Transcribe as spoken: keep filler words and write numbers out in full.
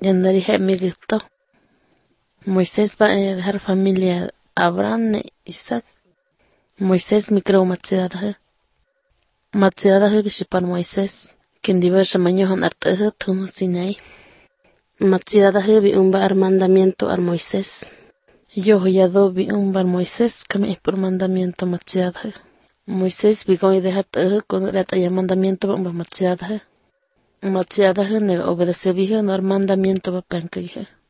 Yandari Hemigito. Moisés va a dejar familia Abraham e Isaac. Moisés mi creo matsiadahe. Matsiadahe bishipan Moisés. Quien diversa mañohan artehe tumu sinai. Matsiadahe bi umbar mandamiento al Moisés. Yo yado bi umbar Moisés kame por mandamiento matsiadahe. Moisés bi goi dejar tehe con reta ya mandamiento ba umbar matsiadahe. Matsiadahe nega obedece bihe no mandamiento ba penke